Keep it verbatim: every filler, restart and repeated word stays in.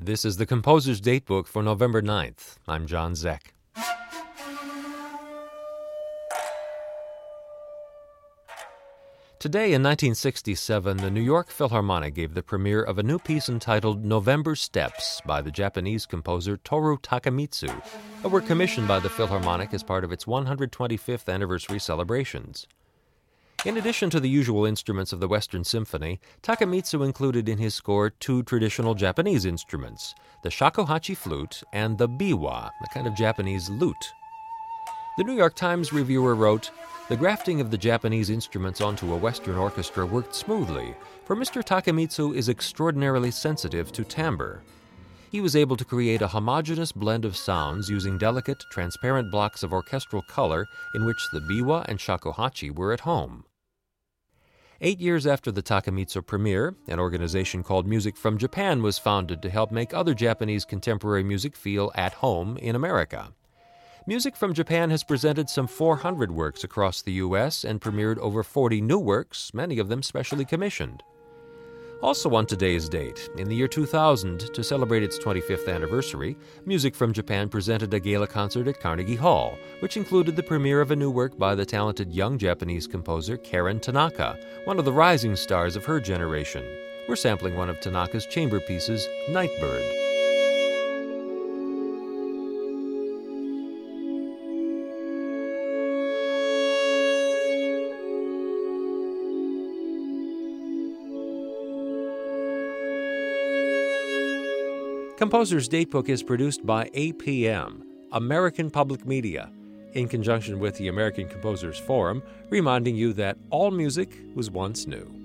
This is the Composer's Datebook for November ninth. I'm John Zeck. Today in nineteen sixty-seven, the New York Philharmonic gave the premiere of a new piece entitled November Steps by the Japanese composer Toru Takemitsu, a work commissioned by the Philharmonic as part of its one hundred twenty-fifth anniversary celebrations. In addition to the usual instruments of the Western Symphony, Takemitsu included in his score two traditional Japanese instruments, the shakuhachi flute and the biwa, a kind of Japanese lute. The New York Times reviewer wrote, "The grafting of the Japanese instruments onto a Western orchestra worked smoothly, for Mister Takemitsu is extraordinarily sensitive to timbre. He was able to create a homogeneous blend of sounds using delicate, transparent blocks of orchestral color in which the biwa and shakuhachi were at home." Eight years after the Takemitsu premiere, an organization called Music from Japan was founded to help make other Japanese contemporary music feel at home in America. Music from Japan has presented some four hundred works across the U S and premiered over forty new works, many of them specially commissioned. Also on today's date, in the year two thousand, to celebrate its twenty-fifth anniversary, Music from Japan presented a gala concert at Carnegie Hall, which included the premiere of a new work by the talented young Japanese composer Karen Tanaka, one of the rising stars of her generation. We're sampling one of Tanaka's chamber pieces, Nightbird. Composer's Datebook is produced by A P M, American Public Media, in conjunction with the American Composers Forum, reminding you that all music was once new.